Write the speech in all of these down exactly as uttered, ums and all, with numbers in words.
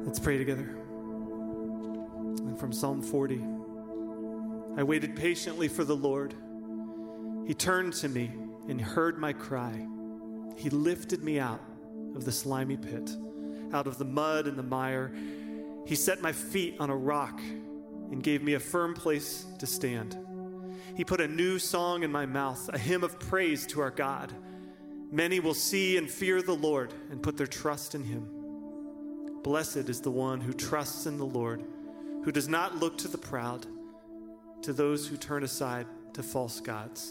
Let's pray together. And from Psalm forty, I waited patiently for the Lord. He turned to me and heard my cry. He lifted me out of the slimy pit, out of the mud and the mire. He set my feet on a rock and gave me a firm place to stand. He put a new song in my mouth, a hymn of praise to our God. Many will see and fear the Lord and put their trust in him. Blessed is the one who trusts in the Lord, who does not look to the proud, to those who turn aside to false gods.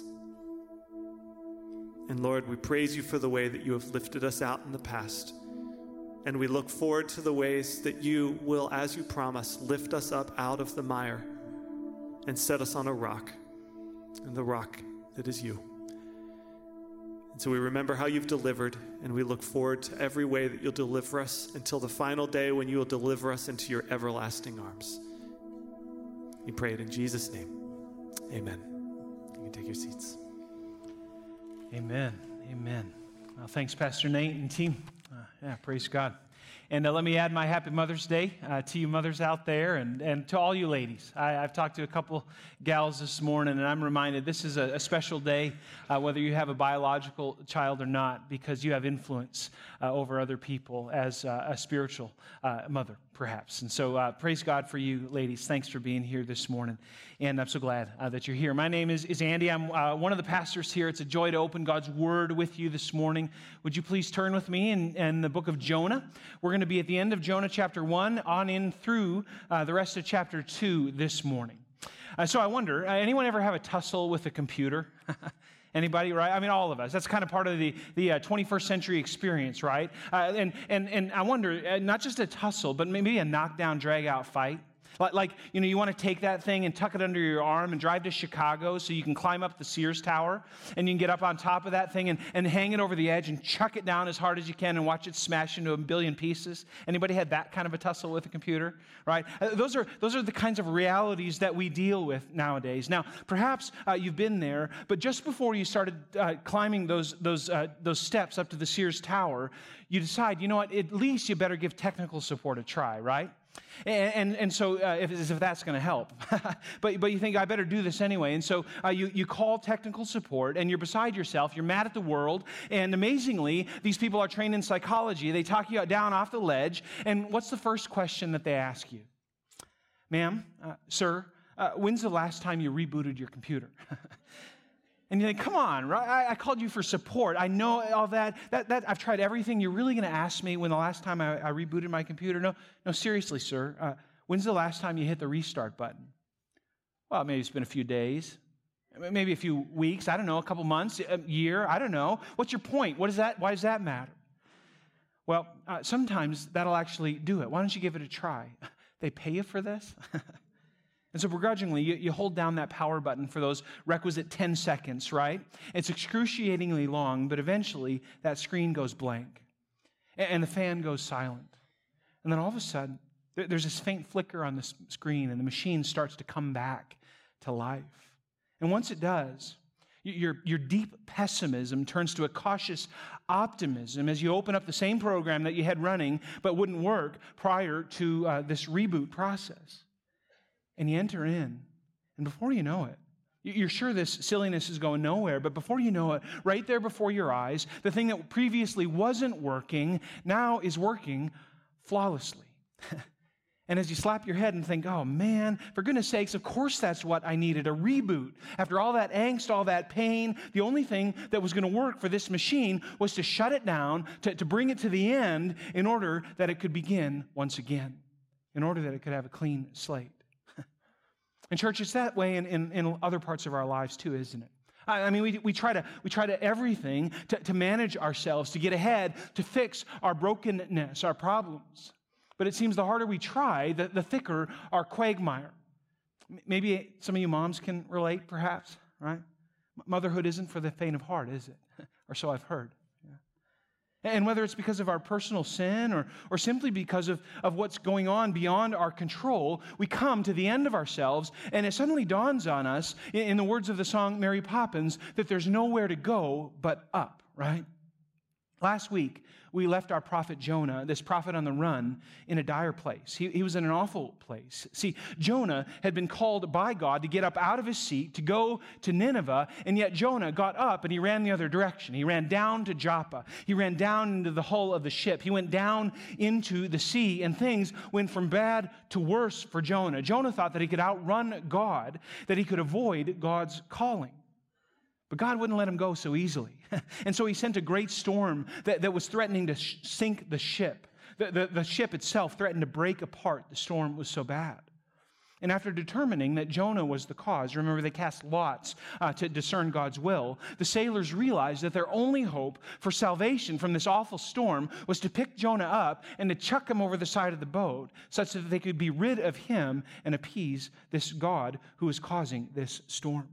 And Lord, we praise you for the way that you have lifted us out in the past. And we look forward to the ways that you will, as you promise, lift us up out of the mire and set us on a rock, and the rock that is you. And so we remember how you've delivered, and we look forward to every way that you'll deliver us until the final day when you will deliver us into your everlasting arms. We pray it in Jesus' name. Amen. You can take your seats. Amen. Amen. Well, thanks, Pastor Nate and team. Uh, yeah, praise God. And uh, let me add my happy Mother's Day uh, to you mothers out there and, and to all you ladies. I, I've talked to a couple gals this morning, and I'm reminded this is a, a special day, uh, whether you have a biological child or not, because you have influence uh, over other people as uh, a spiritual uh, mother, perhaps. And so uh, praise God for you ladies. Thanks for being here this morning. And I'm so glad uh, that you're here. My name is, is Andy. I'm uh, one of the pastors here. It's a joy to open God's Word with you this morning. Would you please turn with me in, in the book of Jonah? We're going to be at the end of Jonah chapter one on in through uh, the rest of chapter two this morning. Uh, so I wonder, uh, anyone ever have a tussle with a computer? Anybody, right? I mean, all of us. That's kind of part of the, the uh, twenty-first century experience, right? Uh, and, and, and I wonder, uh, not just a tussle, but maybe a knockdown, drag-out fight. Like, like, you know, you want to take that thing and tuck it under your arm and drive to Chicago so you can climb up the Sears Tower and you can get up on top of that thing and, and hang it over the edge and chuck it down as hard as you can and watch it smash into a billion pieces. Anybody had that kind of a tussle with a computer, right? Uh, those are those are the kinds of realities that we deal with nowadays. Now, perhaps uh, you've been there, but just before you started uh, climbing those those uh, those steps up to the Sears Tower, you decide, you know what, at least you better give technical support a try, right? And, and and so uh, if, as if that's going to help. but but you think, I better do this anyway. And so uh, you, you call technical support, and you're beside yourself. You're mad at the world. And amazingly, these people are trained in psychology. They talk you down off the ledge. And what's the first question that they ask you? Ma'am, uh, sir, uh, when's the last time you rebooted your computer? And you think, come on, right? I, I called you for support. I know all that. That, that I've tried everything. You're really going to ask me when the last time I, I rebooted my computer? No, no, seriously, sir. Uh, when's the last time you hit the restart button? Well, maybe it's been a few days, maybe a few weeks. I don't know, a couple months, a year. I don't know. What's your point? What is that? Why does that matter? Well, uh, sometimes that'll actually do it. Why don't you give it a try? They pay you for this? And so begrudgingly, you, you hold down that power button for those requisite ten seconds, right? It's excruciatingly long, but eventually that screen goes blank and, and the fan goes silent. And then all of a sudden, there, there's this faint flicker on the screen and the machine starts to come back to life. And once it does, your, your deep pessimism turns to a cautious optimism as you open up the same program that you had running but wouldn't work prior to uh, this reboot process. And you enter in, and before you know it, you're sure this silliness is going nowhere, but before you know it, right there before your eyes, the thing that previously wasn't working now is working flawlessly. And as you slap your head and think, oh man, for goodness sakes, of course that's what I needed, a reboot. After all that angst, all that pain, the only thing that was going to work for this machine was to shut it down, to, to bring it to the end in order that it could begin once again, in order that it could have a clean slate. And church, it's that way in, in, in other parts of our lives too, isn't it? I, I mean, we, we try to we try to everything to, to manage ourselves, to get ahead, to fix our brokenness, our problems. But it seems the harder we try, the, the thicker our quagmire. Maybe some of you moms can relate, perhaps, right? Motherhood isn't for the faint of heart, is it? Or so I've heard. And whether it's because of our personal sin or, or simply because of, of what's going on beyond our control, we come to the end of ourselves, and it suddenly dawns on us, in, in the words of the song Mary Poppins, that there's nowhere to go but up, right? Last week, we left our prophet Jonah, this prophet on the run, in a dire place. He, he was in an awful place. See, Jonah had been called by God to get up out of his seat, to go to Nineveh, and yet Jonah got up and he ran the other direction. He ran down to Joppa. He ran down into the hull of the ship. He went down into the sea, and things went from bad to worse for Jonah. Jonah thought that he could outrun God, that he could avoid God's calling. But God wouldn't let him go so easily. And so he sent a great storm that, that was threatening to sh- sink the ship. The, the, the ship itself threatened to break apart. The storm was so bad. And after determining that Jonah was the cause, remember they cast lots uh, to discern God's will, the sailors realized that their only hope for salvation from this awful storm was to pick Jonah up and to chuck him over the side of the boat such that they could be rid of him and appease this God who was causing this storm.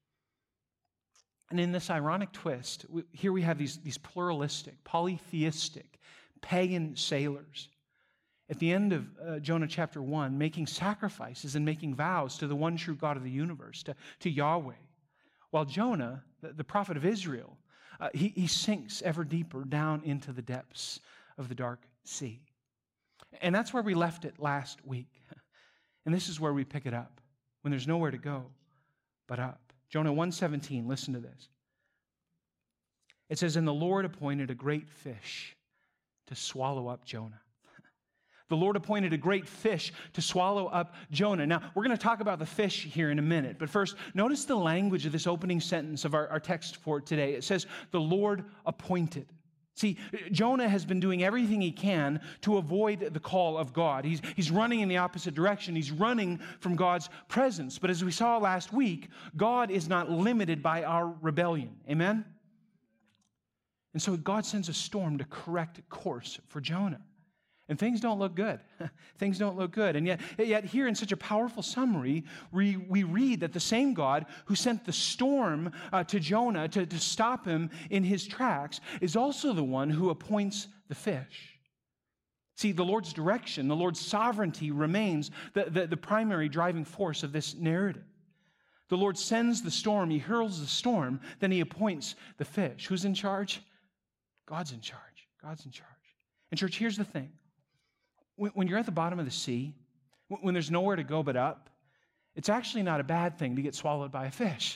And in this ironic twist, we, here we have these, these pluralistic, polytheistic, pagan sailors at the end of uh, Jonah chapter one, making sacrifices and making vows to the one true God of the universe, to, to Yahweh. While Jonah, the, the prophet of Israel, uh, he, he sinks ever deeper down into the depths of the dark sea. And that's where we left it last week. And this is where we pick it up, when there's nowhere to go but up. Jonah one seventeen, listen to this. It says, "And the Lord appointed a great fish to swallow up Jonah." The Lord appointed a great fish to swallow up Jonah. Now, we're going to talk about the fish here in a minute. But first, notice the language of this opening sentence of our, our text for today. It says, "The Lord appointed." See, Jonah has been doing everything he can to avoid the call of God. He's, he's running in the opposite direction. He's running from God's presence. But as we saw last week, God is not limited by our rebellion. Amen? And so God sends a storm to correct course for Jonah. And things don't look good. Things don't look good. And yet, yet here in such a powerful summary, we, we read that the same God who sent the storm uh, to Jonah to, to stop him in his tracks is also the one who appoints the fish. See, the Lord's direction, the Lord's sovereignty remains the, the, the primary driving force of this narrative. The Lord sends the storm, he hurls the storm, then he appoints the fish. Who's in charge? God's in charge. God's in charge. And church, here's the thing. When you're at the bottom of the sea, when there's nowhere to go but up, it's actually not a bad thing to get swallowed by a fish.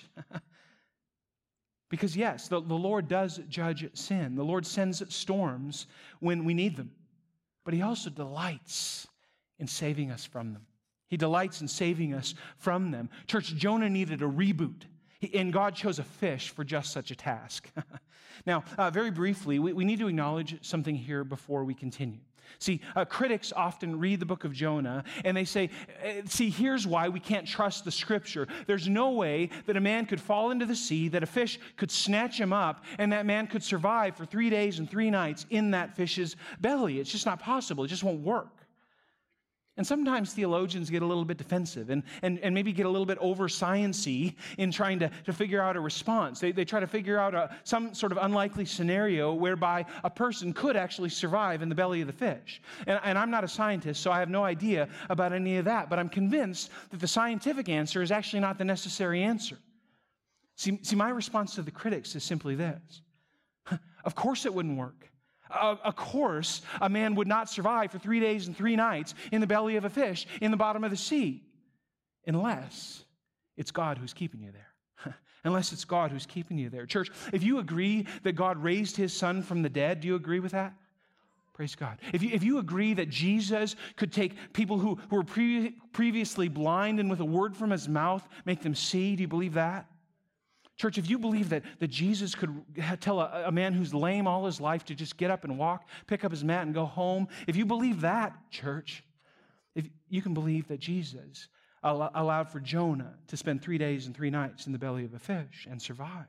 Because yes, the, the Lord does judge sin. The Lord sends storms when we need them. But he also delights in saving us from them. He delights in saving us from them. Church, Jonah needed a reboot. And God chose a fish for just such a task. Now, uh, very briefly, we, we need to acknowledge something here before we continue. See, uh, critics often read the book of Jonah and they say, see, here's why we can't trust the scripture. There's no way that a man could fall into the sea, that a fish could snatch him up, and that man could survive for three days and three nights in that fish's belly. It's just not possible. It just won't work. And sometimes theologians get a little bit defensive and, and, and maybe get a little bit over science-y in trying to, to figure out a response. They, they try to figure out a, some sort of unlikely scenario whereby a person could actually survive in the belly of the fish. And, and I'm not a scientist, so I have no idea about any of that, but I'm convinced that the scientific answer is actually not the necessary answer. See, see my response to the critics is simply this. Of course it wouldn't work. Uh, of course, a man would not survive for three days and three nights in the belly of a fish in the bottom of the sea, unless it's God who's keeping you there. Unless it's God who's keeping you there. Church, if you agree that God raised his son from the dead, do you agree with that? Praise God. If you, if you agree that Jesus could take people who, who were pre- previously blind and with a word from his mouth make them see, do you believe that? Church, if you believe that, that Jesus could tell a, a man who's lame all his life to just get up and walk, pick up his mat and go home, if you believe that, church, if you can believe that Jesus al- allowed for Jonah to spend three days and three nights in the belly of a fish and survive.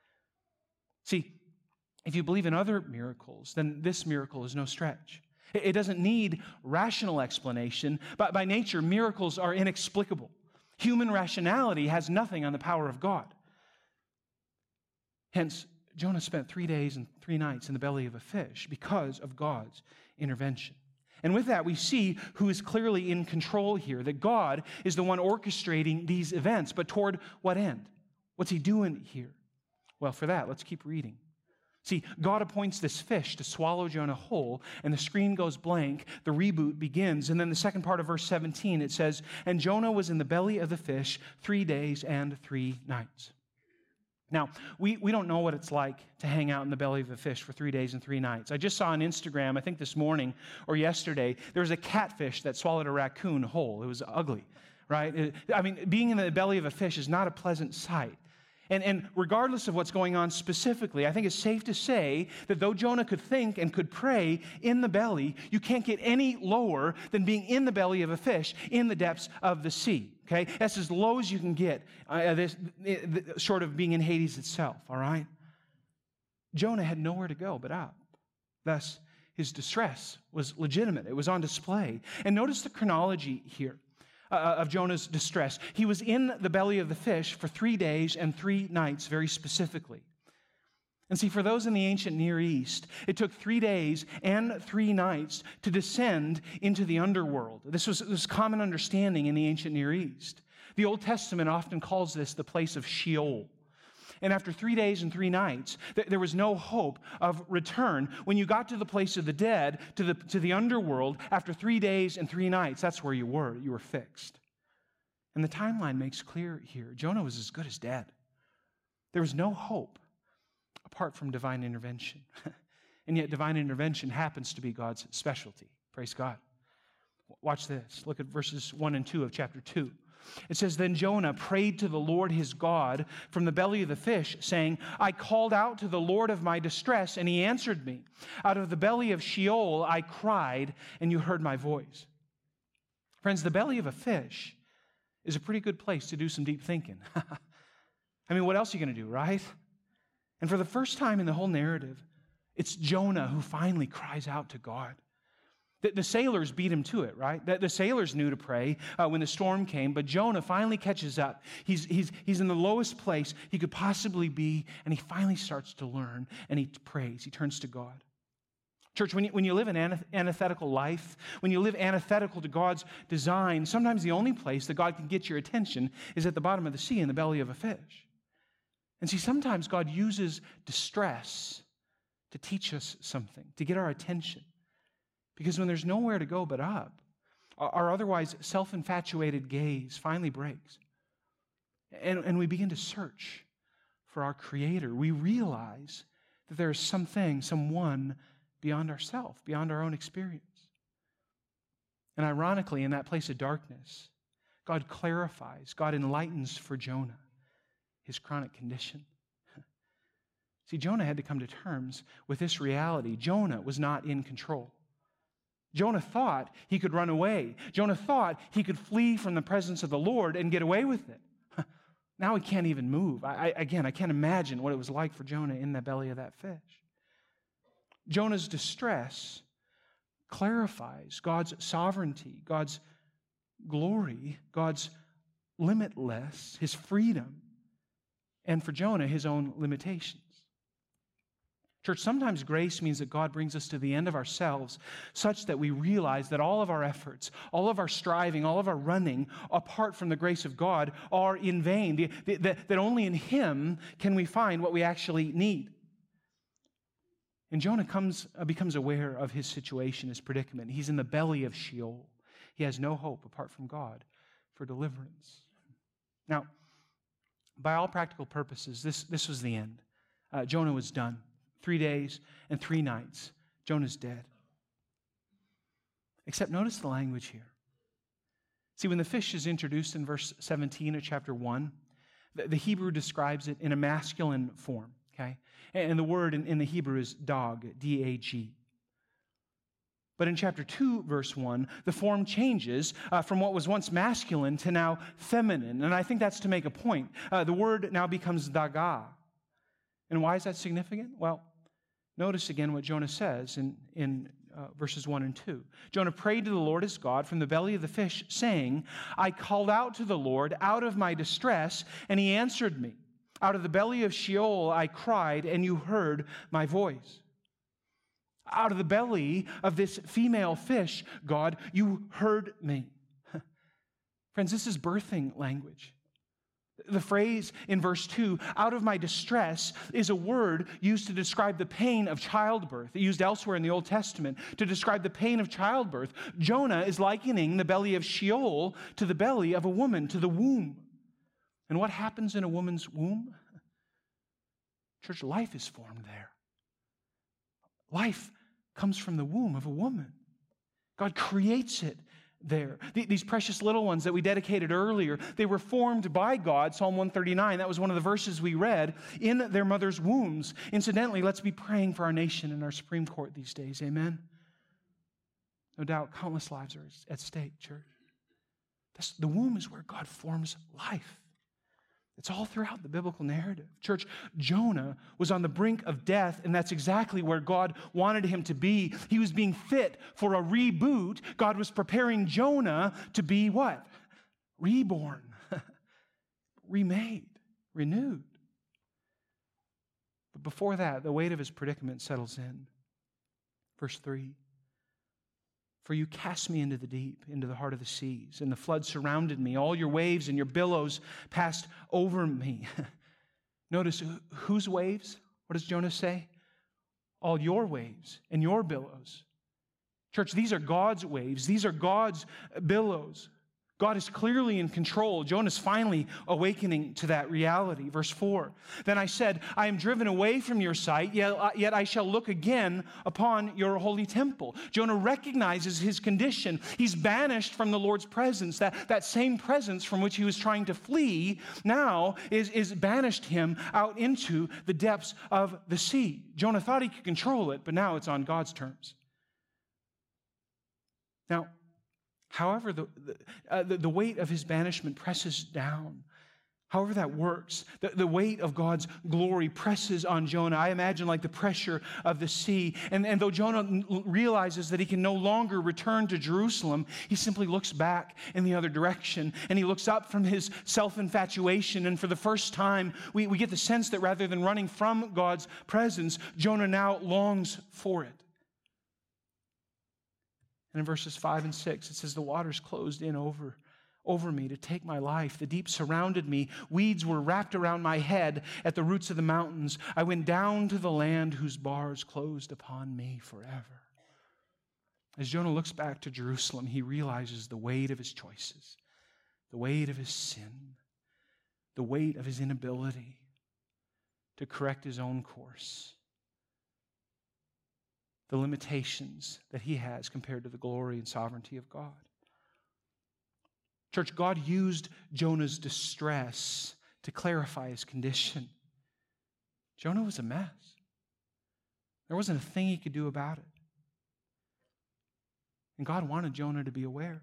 See, if you believe in other miracles, then this miracle is no stretch. It, it doesn't need rational explanation, but by nature, miracles are inexplicable. Human rationality has nothing on the power of God. Hence, Jonah spent three days and three nights in the belly of a fish because of God's intervention. And with that, we see who is clearly in control here, that God is the one orchestrating these events. But toward what end? What's he doing here? Well, for that, let's keep reading. See, God appoints this fish to swallow Jonah whole, and the screen goes blank, the reboot begins, and then the second part of verse seventeen, it says, and Jonah was in the belly of the fish three days and three nights. Now, we, we don't know what it's like to hang out in the belly of a fish for three days and three nights. I just saw on Instagram, I think this morning or yesterday, there was a catfish that swallowed a raccoon whole. It was ugly, right? It, I mean, being in the belly of a fish is not a pleasant sight. And, and regardless of what's going on specifically, I think it's safe to say that though Jonah could think and could pray in the belly, you can't get any lower than being in the belly of a fish in the depths of the sea. Okay, that's as low as you can get, uh, this, uh, short of being in Hades itself. All right. Jonah had nowhere to go but up. Thus, his distress was legitimate. It was on display. And notice the chronology here. Uh, of Jonah's distress. He was in the belly of the fish for three days and three nights, very specifically. And see, for those in the ancient Near East, it took three days and three nights to descend into the underworld. This was, this was common understanding in the ancient Near East. The Old Testament often calls this the place of Sheol. And after three days and three nights, th- there was no hope of return. When you got to the place of the dead, to the, to the underworld, after three days and three nights, that's where you were. You were fixed. And the timeline makes clear here. Jonah was as good as dead. There was no hope apart from divine intervention. And yet divine intervention happens to be God's specialty. Praise God. Watch this. Look at verses one and two of chapter two. It says, then Jonah prayed to the Lord his God from the belly of the fish, saying, I called out to the Lord of my distress, and he answered me. Out of the belly of Sheol I cried, and you heard my voice. Friends, the belly of a fish is a pretty good place to do some deep thinking. I mean, what else are you going to do, right? And for the first time in the whole narrative, it's Jonah who finally cries out to God. The, the sailors beat him to it, right? The, the sailors knew to pray uh, when the storm came, but Jonah finally catches up. He's, he's, he's in the lowest place he could possibly be, and he finally starts to learn, and he prays. He turns to God. Church, when you, when you live an anth- antithetical life, when you live antithetical to God's design, sometimes the only place that God can get your attention is at the bottom of the sea in the belly of a fish. And see, sometimes God uses distress to teach us something, to get our attention. Because when there's nowhere to go but up, our otherwise self-infatuated gaze finally breaks. And, and we begin to search for our Creator. We realize that there is something, someone beyond ourselves, beyond our own experience. And ironically, in that place of darkness, God clarifies, God enlightens for Jonah his chronic condition. See, Jonah had to come to terms with this reality. Jonah was not in control. Jonah thought he could run away. Jonah thought he could flee from the presence of the Lord and get away with it. Now he can't even move. I, I, again, I can't imagine what it was like for Jonah in the belly of that fish. Jonah's distress clarifies God's sovereignty, God's glory, God's limitless, his freedom, and for Jonah, his own limitations. Church, sometimes grace means that God brings us to the end of ourselves such that we realize that all of our efforts, all of our striving, all of our running apart from the grace of God are in vain, the, the, the, that only in Him can we find what we actually need. And Jonah comes, uh, becomes aware of his situation, his predicament. He's in the belly of Sheol. He has no hope apart from God for deliverance. Now, by all practical purposes, this, this was the end. Uh, Jonah was done. Three days and three nights. Jonah's dead. Except notice the language here. See, when the fish is introduced in verse seventeen of chapter one, the, the Hebrew describes it in a masculine form, okay? And, and the word in, in the Hebrew is dog, D A G. But in chapter two, verse one, the form changes uh, from what was once masculine to now feminine. And I think that's to make a point. Uh, the word now becomes daga. And why is that significant? Well, notice again what Jonah says in, in uh, verses one and two. Jonah prayed to the Lord his God from the belly of the fish, saying, I called out to the Lord out of my distress, and he answered me. Out of the belly of Sheol I cried, and you heard my voice. Out of the belly of this female fish, God, you heard me. Friends, this is birthing language. The phrase in verse two, out of my distress, is a word used to describe the pain of childbirth, used elsewhere in the Old Testament to describe the pain of childbirth. Jonah is likening the belly of Sheol to the belly of a woman, to the womb. And what happens in a woman's womb? Church, life is formed there. Life comes from the womb of a woman. God creates it there. These precious little ones that we dedicated earlier, they were formed by God, Psalm one thirty-nine. That was one of the verses we read, in their mother's wombs. Incidentally, let's be praying for our nation and our Supreme Court these days. Amen? No doubt, countless lives are at stake, church. That's, the womb is where God forms life. It's all throughout the biblical narrative. Church, Jonah was on the brink of death, and that's exactly where God wanted him to be. He was being fit for a reboot. God was preparing Jonah to be what? Reborn, remade, renewed. But before that, the weight of his predicament settles in. Verse three. For you cast me into the deep, into the heart of the seas, and the flood surrounded me. All your waves and your billows passed over me. Notice, whose waves? What does Jonah say? All your waves and your billows. Church, these are God's waves. These are God's billows. God is clearly in control. Jonah's finally awakening to that reality. Verse four, then I said, I am driven away from your sight, yet, yet I shall look again upon your holy temple. Jonah recognizes his condition. He's banished from the Lord's presence. That, that same presence from which he was trying to flee now is, is banished him out into the depths of the sea. Jonah thought he could control it, but now it's on God's terms. Now, However, the, the, uh, the, the weight of his banishment presses down. However that works, the, the weight of God's glory presses on Jonah. I imagine like the pressure of the sea. And, and though Jonah realizes that he can no longer return to Jerusalem, he simply looks back in the other direction. And he looks up from his self-infatuation. And for the first time, we, we get the sense that rather than running from God's presence, Jonah now longs for it. And in verses five and six, it says, the waters closed in over, over me to take my life. The deep surrounded me. Weeds were wrapped around my head at the roots of the mountains. I went down to the land whose bars closed upon me forever. As Jonah looks back to Jerusalem, he realizes the weight of his choices, the weight of his sin, the weight of his inability to correct his own course, the limitations that he has compared to the glory and sovereignty of God. Church, God used Jonah's distress to clarify his condition. Jonah was a mess. There wasn't a thing he could do about it. And God wanted Jonah to be aware.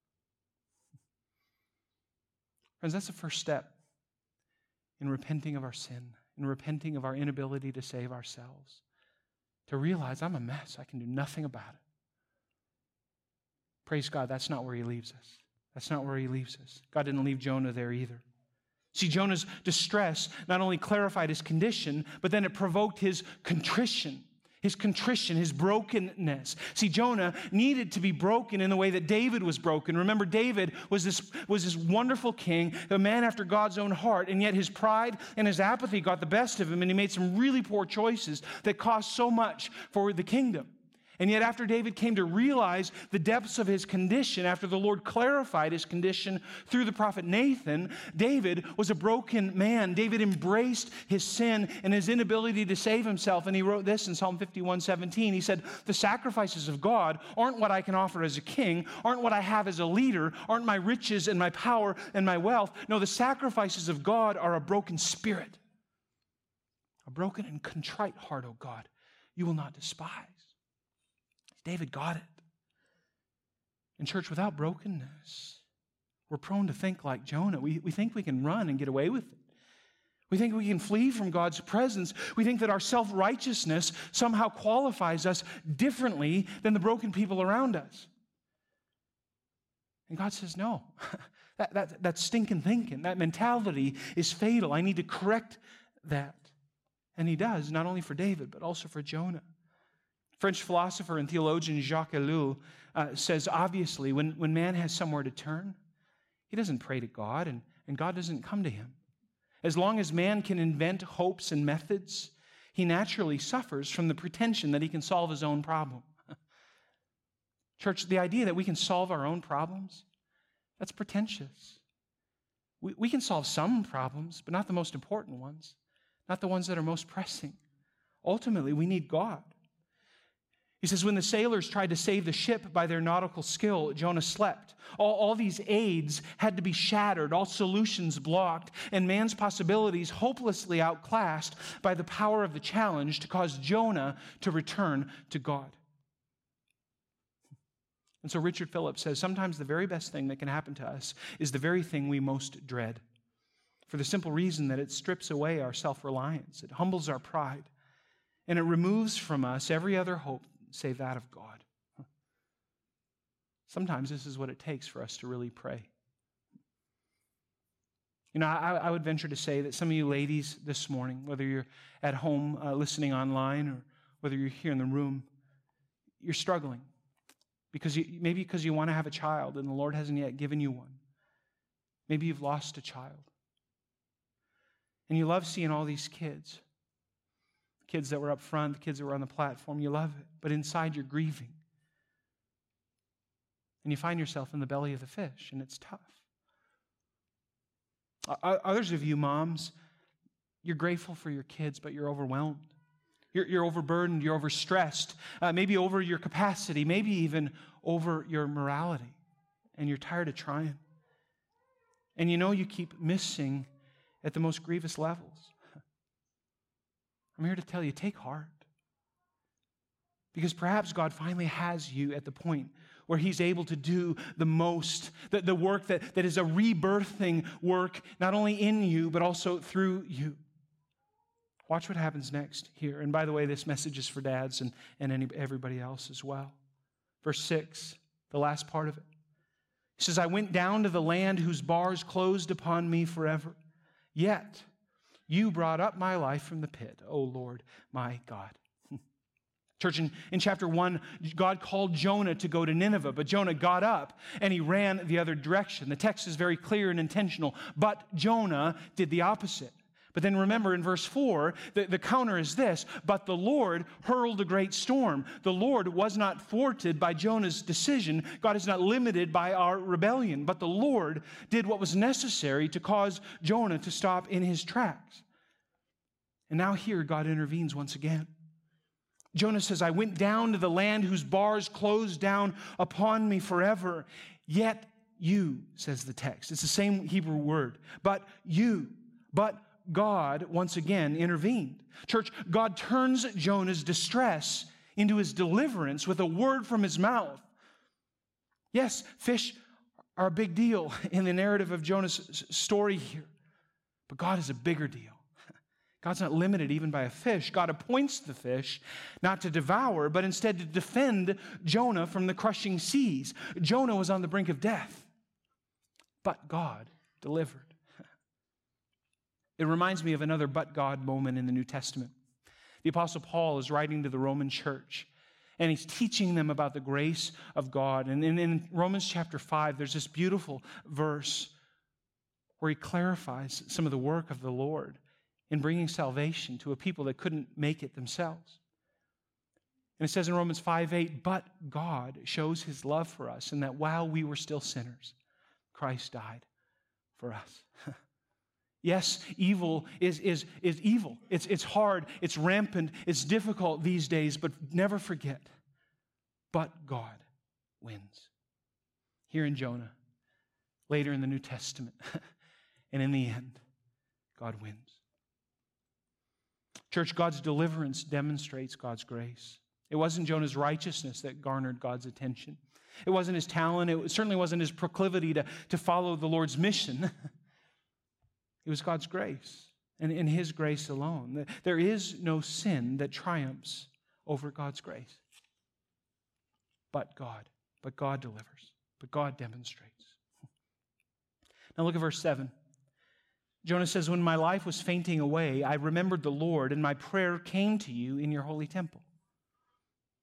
Friends, that's the first step in repenting of our sin, in repenting of our inability to save ourselves. To realize I'm a mess. I can do nothing about it. Praise God, that's not where he leaves us. That's not where he leaves us. God didn't leave Jonah there either. See, Jonah's distress not only clarified his condition, but then it provoked his contrition. His contrition, his brokenness. See, Jonah needed to be broken in the way that David was broken. Remember, David was this, was this wonderful king, a man after God's own heart, and yet his pride and his apathy got the best of him, and he made some really poor choices that cost so much for the kingdom. And yet after David came to realize the depths of his condition, after the Lord clarified his condition through the prophet Nathan, David was a broken man. David embraced his sin and his inability to save himself. And he wrote this in Psalm fifty-one seventeen. He said, the sacrifices of God aren't what I can offer as a king, aren't what I have as a leader, aren't my riches and my power and my wealth. No, the sacrifices of God are a broken spirit. A broken and contrite heart, O God, you will not despise. David got it. In church, without brokenness, we're prone to think like Jonah. We, we think we can run and get away with it. We think we can flee from God's presence. We think that our self-righteousness somehow qualifies us differently than the broken people around us. And God says, no, that, that, that stinking thinking, that mentality is fatal. I need to correct that. And he does, not only for David, but also for Jonah. French philosopher and theologian Jacques Ellul uh, says, obviously, when, when man has somewhere to turn, he doesn't pray to God, and, and God doesn't come to him. As long as man can invent hopes and methods, he naturally suffers from the pretension that he can solve his own problem. Church, the idea that we can solve our own problems, that's pretentious. We, we can solve some problems, but not the most important ones, not the ones that are most pressing. Ultimately, we need God. He says, when the sailors tried to save the ship by their nautical skill, Jonah slept. All, all these aids had to be shattered, all solutions blocked, and man's possibilities hopelessly outclassed by the power of the challenge to cause Jonah to return to God. And so Richard Phillips says, sometimes the very best thing that can happen to us is the very thing we most dread, for the simple reason that it strips away our self-reliance, it humbles our pride, and it removes from us every other hope save that of God. Sometimes this is what it takes for us to really pray. You know, I, I would venture to say that some of you ladies this morning, whether you're at home uh, listening online or whether you're here in the room, you're struggling. Because you, maybe because you want to have a child and the Lord hasn't yet given you one. Maybe you've lost a child. And you love seeing all these kids. Kids that were up front, the kids that were on the platform, you love it. But inside you're grieving. And you find yourself in the belly of the fish, and it's tough. Others of you moms, you're grateful for your kids, but you're overwhelmed. You're, you're overburdened, you're overstressed, uh, maybe over your capacity, maybe even over your morality. And you're tired of trying. And you know you keep missing at the most grievous levels. I'm here to tell you, take heart. Because perhaps God finally has you at the point where He's able to do the most, the, the work that, that is a rebirthing work, not only in you, but also through you. Watch what happens next here. And by the way, this message is for dads and, and any, everybody else as well. Verse six, the last part of it. He says, I went down to the land whose bars closed upon me forever. Yet you brought up my life from the pit, O Lord, my God. Church, in, in chapter one, God called Jonah to go to Nineveh, but Jonah got up and he ran the other direction. The text is very clear and intentional, but Jonah did the opposite. But then remember in verse four, the, the counter is this, but the Lord hurled a great storm. The Lord was not thwarted by Jonah's decision. God is not limited by our rebellion, but the Lord did what was necessary to cause Jonah to stop in his tracks. And now here God intervenes once again. Jonah says, I went down to the land whose bars closed down upon me forever. Yet you, says the text. It's the same Hebrew word. But you, but God once again intervened. Church, God turns Jonah's distress into his deliverance with a word from his mouth. Yes, fish are a big deal in the narrative of Jonah's story here. But God is a bigger deal. God's not limited even by a fish. God appoints the fish not to devour, but instead to defend Jonah from the crushing seas. Jonah was on the brink of death, but God delivered. It reminds me of another but God moment in the New Testament. The Apostle Paul is writing to the Roman church, and he's teaching them about the grace of God. And in, in Romans chapter five, there's this beautiful verse where he clarifies some of the work of the Lord in bringing salvation to a people that couldn't make it themselves. And it says in Romans five eight, but God shows His love for us in that while we were still sinners, Christ died for us. Yes, evil is, is, is evil. It's, it's hard, it's rampant, it's difficult these days, but never forget, but God wins. Here in Jonah, later in the New Testament, and in the end, God wins. Church, God's deliverance demonstrates God's grace. It wasn't Jonah's righteousness that garnered God's attention. It wasn't his talent. It certainly wasn't his proclivity to, to follow the Lord's mission. It was God's grace, and in His grace alone. There is no sin that triumphs over God's grace. But God, but God delivers, but God demonstrates. Now look at verse seven. Jonah says, when my life was fainting away, I remembered the Lord, and my prayer came to you in your holy temple.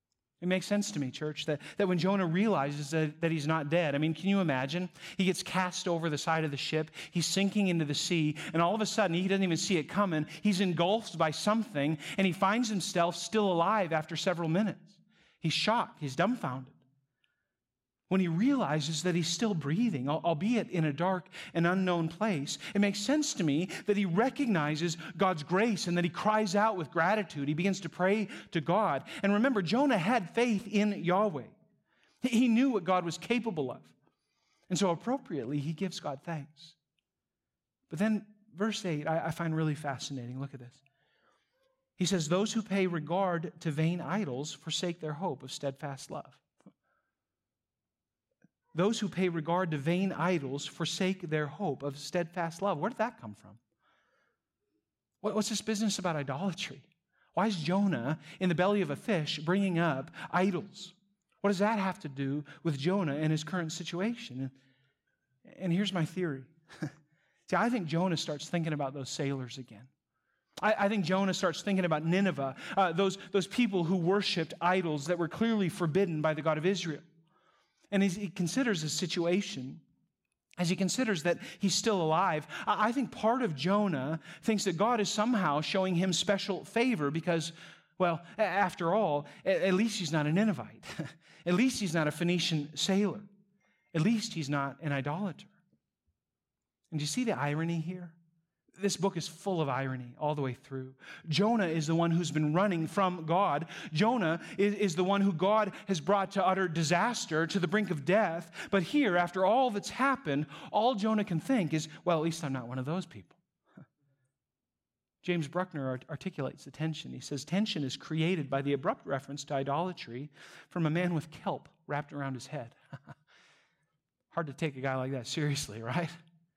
It makes sense to me, church, that, that when Jonah realizes that, that he's not dead, I mean, can you imagine? He gets cast over the side of the ship, he's sinking into the sea, and all of a sudden, he doesn't even see it coming. He's engulfed by something, and he finds himself still alive after several minutes. He's shocked, he's dumbfounded. When he realizes that he's still breathing, albeit in a dark and unknown place, it makes sense to me that he recognizes God's grace and that he cries out with gratitude. He begins to pray to God. And remember, Jonah had faith in Yahweh. He knew what God was capable of. And so appropriately, he gives God thanks. But then verse eight, I find really fascinating. Look at this. He says, those who pay regard to vain idols forsake their hope of steadfast love. Those who pay regard to vain idols forsake their hope of steadfast love. Where did that come from? What's this business about idolatry? Why is Jonah in the belly of a fish bringing up idols? What does that have to do with Jonah and his current situation? And here's my theory. See, I think Jonah starts thinking about those sailors again. I, I think Jonah starts thinking about Nineveh, uh, those, those people who worshipped idols that were clearly forbidden by the God of Israel. And as he considers his situation, as he considers that he's still alive, I think part of Jonah thinks that God is somehow showing him special favor because, well, after all, at least he's not a Ninevite. At least he's not a Phoenician sailor. At least he's not an idolater. And do you see the irony here? This book is full of irony all the way through. Jonah is the one who's been running from God. Jonah is, is the one who God has brought to utter disaster, to the brink of death. But here, after all that's happened, all Jonah can think is, well, at least I'm not one of those people. James Bruckner art- articulates the tension. He says, tension is created by the abrupt reference to idolatry from a man with kelp wrapped around his head. Hard to take a guy like that seriously, right?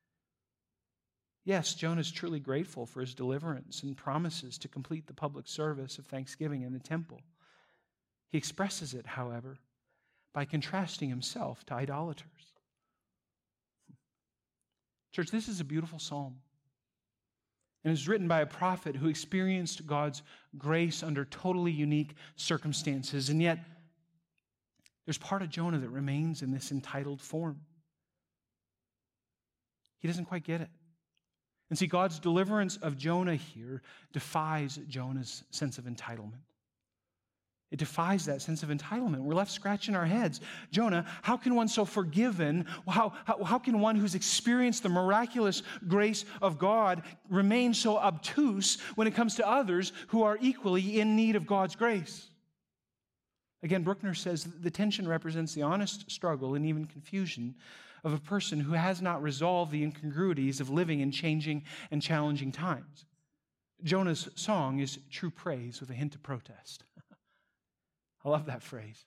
Yes, Jonah is truly grateful for his deliverance and promises to complete the public service of thanksgiving in the temple. He expresses it, however, by contrasting himself to idolaters. Church, this is a beautiful psalm. And it's written by a prophet who experienced God's grace under totally unique circumstances. And yet, there's part of Jonah that remains in this entitled form. He doesn't quite get it. And see, God's deliverance of Jonah here defies Jonah's sense of entitlement. It defies that sense of entitlement. We're left scratching our heads. Jonah, how can one so forgiven, how, how, how can one who's experienced the miraculous grace of God remain so obtuse when it comes to others who are equally in need of God's grace? Again, Bruckner says the tension represents the honest struggle and even confusion of a person who has not resolved the incongruities of living in changing and challenging times. Jonah's song is true praise with a hint of protest. I love that phrase.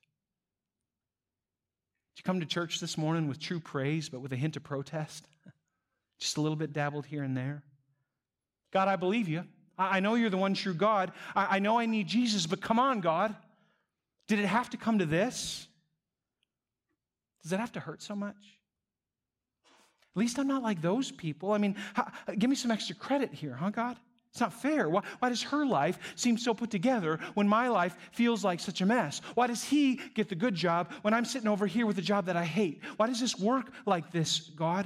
Did you come to church this morning with true praise, but with a hint of protest? Just a little bit dabbled here and there. God, I believe you. I know you're the one true God. I know I need Jesus, but come on, God. Did it have to come to this? Does it have to hurt so much? At least I'm not like those people. I mean, how, give me some extra credit here, huh, God? It's not fair. Why, why does her life seem so put together when my life feels like such a mess? Why does he get the good job when I'm sitting over here with a job that I hate? Why does this work like this, God?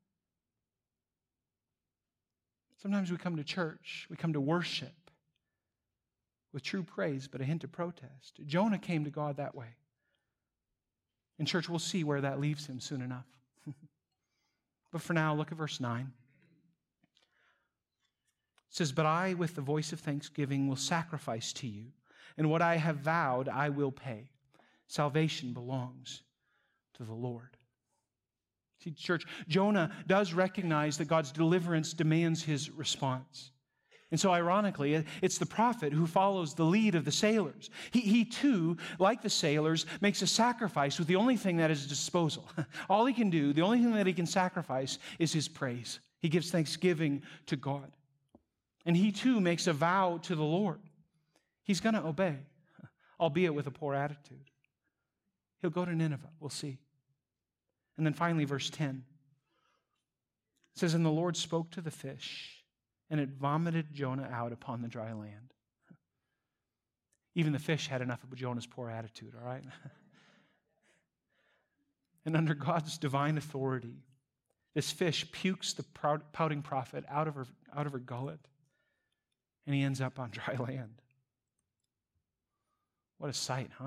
Sometimes we come to church, we come to worship with true praise, but a hint of protest. Jonah came to God that way. In church, we'll see where that leaves him soon enough. But for now, look at verse nine. It says, but I, with the voice of thanksgiving, will sacrifice to you, and what I have vowed I will pay. Salvation belongs to the Lord. See, church, Jonah does recognize that God's deliverance demands his response. And so ironically, it's the prophet who follows the lead of the sailors. He, he too, like the sailors, makes a sacrifice with the only thing at his disposal. All he can do, the only thing that he can sacrifice is his praise. He gives thanksgiving to God. And he too makes a vow to the Lord. He's going to obey, albeit with a poor attitude. He'll go to Nineveh. We'll see. And then finally, verse ten. It says, and the Lord spoke to the fish, and it vomited Jonah out upon the dry land. Even the fish had enough of Jonah's poor attitude, all right? And under God's divine authority, this fish pukes the pouting prophet out of her, out of her gullet, and he ends up on dry land. What a sight, huh?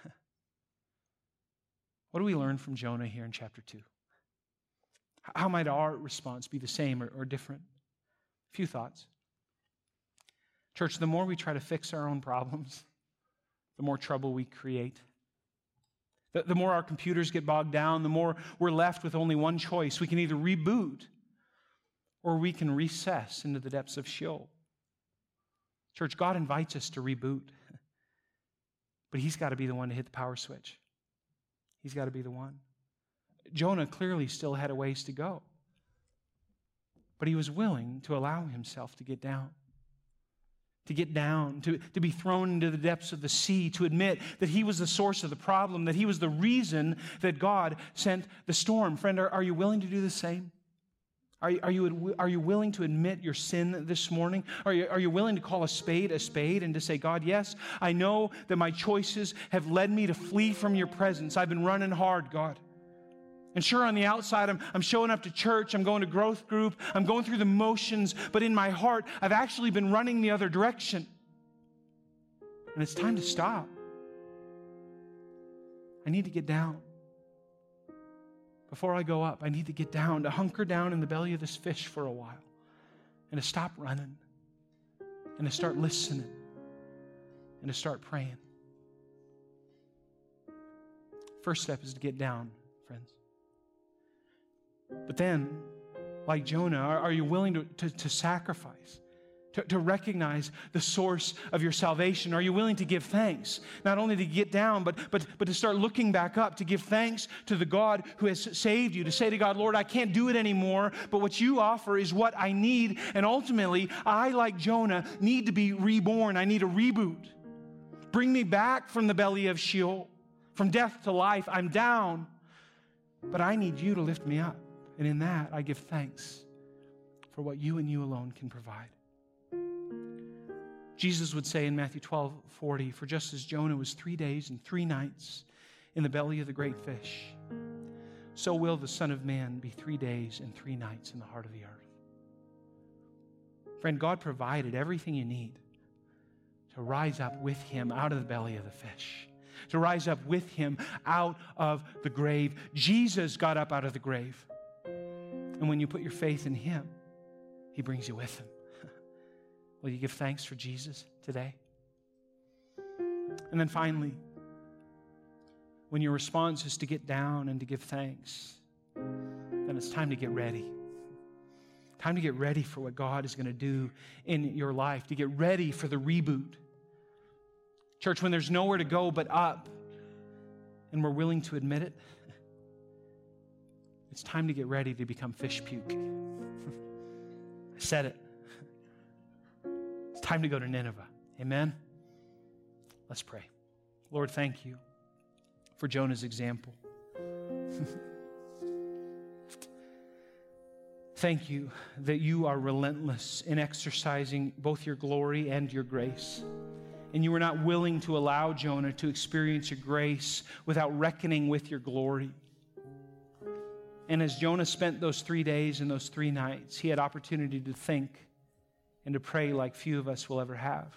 What do we learn from Jonah here in chapter two? How might our response be the same or, or different? A few thoughts. Church, the more we try to fix our own problems, the more trouble we create. The, the more our computers get bogged down, the more we're left with only one choice. We can either reboot or we can recess into the depths of Sheol. Church, God invites us to reboot, but He's got to be the one to hit the power switch. He's got to be the one. Jonah clearly still had a ways to go, but he was willing to allow himself to get down. To get down, to, to be thrown into the depths of the sea, to admit that he was the source of the problem, that he was the reason that God sent the storm. Friend, are, are you willing to do the same? Are you, are, you, are you willing to admit your sin this morning? Are you, are you willing to call a spade a spade and to say, God, yes, I know that my choices have led me to flee from your presence. I've been running hard, God. And sure, on the outside, I'm, I'm showing up to church, I'm going to growth group, I'm going through the motions, but in my heart, I've actually been running the other direction. And it's time to stop. I need to get down. Before I go up, I need to get down, to hunker down in the belly of this fish for a while, and to stop running, and to start listening, and to start praying. First step is to get down, friends. But then, like Jonah, are, are you willing to, to, to sacrifice? To, to recognize the source of your salvation? Are you willing to give thanks? Not only to get down, but, but, but to start looking back up, to give thanks to the God who has saved you, to say to God, Lord, I can't do it anymore, but what you offer is what I need, and ultimately, I, like Jonah, need to be reborn. I need a reboot. Bring me back from the belly of Sheol, from death to life. I'm down, but I need you to lift me up, and in that, I give thanks for what you and you alone can provide. Jesus would say in Matthew twelve forty, for just as Jonah was three days and three nights in the belly of the great fish, so will the Son of Man be three days and three nights in the heart of the earth. Friend, God provided everything you need to rise up with Him out of the belly of the fish, to rise up with Him out of the grave. Jesus got up out of the grave. And when you put your faith in Him, He brings you with Him. Will you give thanks for Jesus today? And then finally, when your response is to get down and to give thanks, then it's time to get ready. Time to get ready for what God is going to do in your life, to get ready for the reboot. Church, when there's nowhere to go but up, and we're willing to admit it, it's time to get ready to become fish puke. I said it. It's time to go to Nineveh. Amen? Let's pray. Lord, thank you for Jonah's example. Thank you that you are relentless in exercising both your glory and your grace. And you were not willing to allow Jonah to experience your grace without reckoning with your glory. And as Jonah spent those three days and those three nights, he had opportunity to think and to pray like few of us will ever have.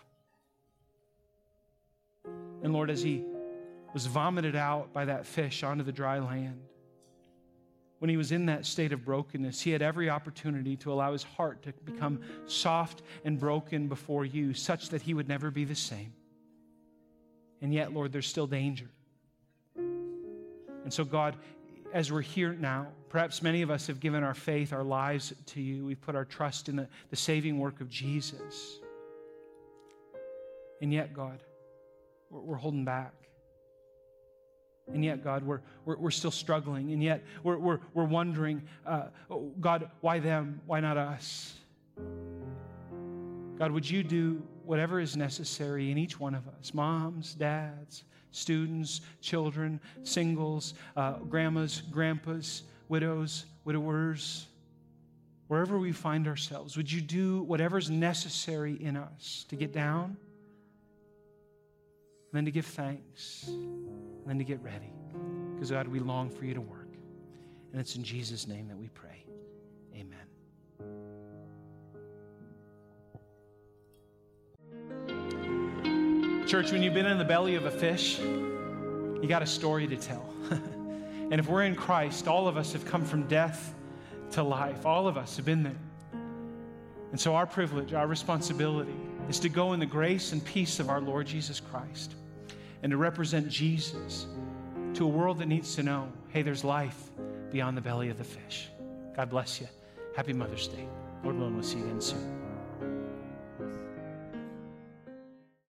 And Lord, as he was vomited out by that fish onto the dry land, when he was in that state of brokenness, he had every opportunity to allow his heart to become soft and broken before you, such that he would never be the same. And yet, Lord, there's still danger. And so, God, as we're here now, perhaps many of us have given our faith, our lives to you. We've put our trust in the, the saving work of Jesus. And yet, God, we're, we're holding back. And yet, God, we're, we're, we're still struggling. And yet, we're, we're, we're wondering, uh, oh, God, why them? Why not us? God, would you do whatever is necessary in each one of us, moms, dads, students, children, singles, uh, grandmas, grandpas, widows, widowers, wherever we find ourselves, would you do whatever's necessary in us to get down and then to give thanks, and then to get ready. Because, God, we long for you to work. And it's in Jesus' name that we pray. Amen. Church, when you've been in the belly of a fish, you got a story to tell. And if we're in Christ, all of us have come from death to life. All of us have been there. And so our privilege, our responsibility is to go in the grace and peace of our Lord Jesus Christ and to represent Jesus to a world that needs to know, hey, there's life beyond the belly of the fish. God bless you. Happy Mother's Day. Lord willing, we'll see you again soon.